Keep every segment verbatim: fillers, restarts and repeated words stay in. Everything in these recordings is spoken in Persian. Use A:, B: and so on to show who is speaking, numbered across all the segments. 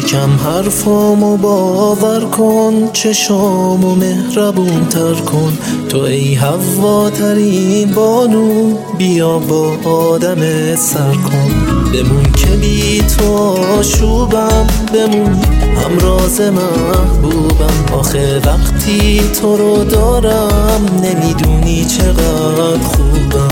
A: کم حرفامو باور کن، چشامو مهربون تر کن. تو ای حوا ترین بانو، بیا با آدم سر کن. بمون که بی تو آشوبم، بمون همراز محبوبم. آخه وقتی تو رو دارم، نمیدونی چقدر خوبم.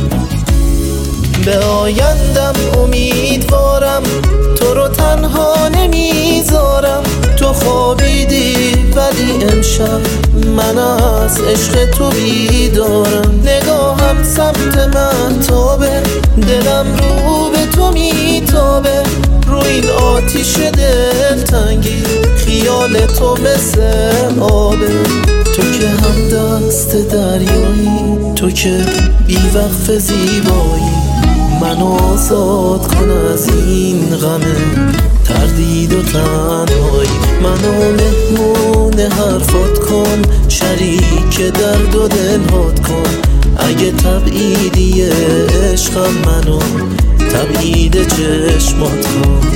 A: به آیندم امیدوارم، تو رو تنها نمیذارم. تو خوابیدی ولی امشب من از عشق تو بیدارم. نگاهم سمت من تابه، دلم رو به تو میتابه. رو این آتیش دلتنگی، خیال تو مثل آبه. تو که هم دست دریایی، تو که بی وقف زیبایی. منو آزاد کن از این غم تردید و تنهایی. منو مهمون حرفات کن، شریک درد و دلهات کن. اگه تبعیدی عشقم، منو تبعید چشمات کن.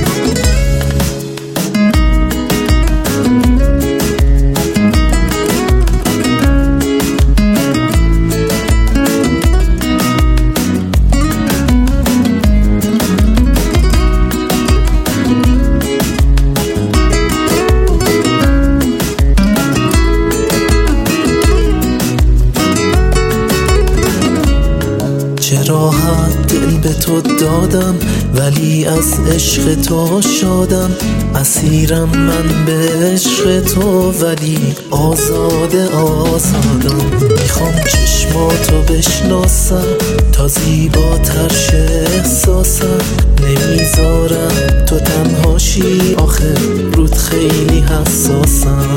A: چه راحت دل به تو دادم، ولی از عشق تو شادم. اسیرم من به عشق تو، ولی آزاد آزادم. میخوام چشماتو بشناسم، تا زیباتر شه احساسم. نمیذارم تو تنهاشی، آخه رود خیلی حساسم.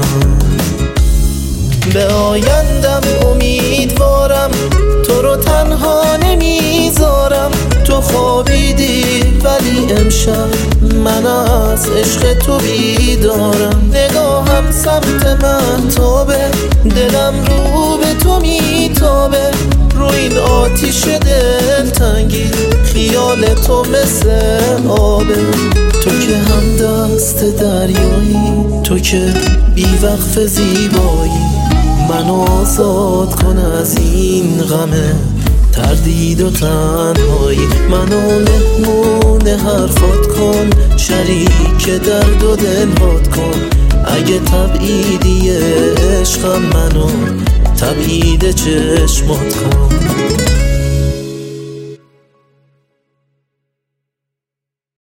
A: به آیندم امیدوارم، تو رو تنها نمیذارم. تو خوابیدی ولی امشب من از عشق تو بیدارم. نگاهم سمت من تابه، دلم رو به تو میتابه. رو این آتیش دلتنگی، خیال تو مثل آبه. تو که هم دست دریایی، تو که بی وقف زیبایی. منو آزاد کن از این غم تردید و تنهایی. منو مهمون حرفات کن، شریک درد و دلهات کن. اگه تبعیدی عشقم، منو تبعید چشمات کن.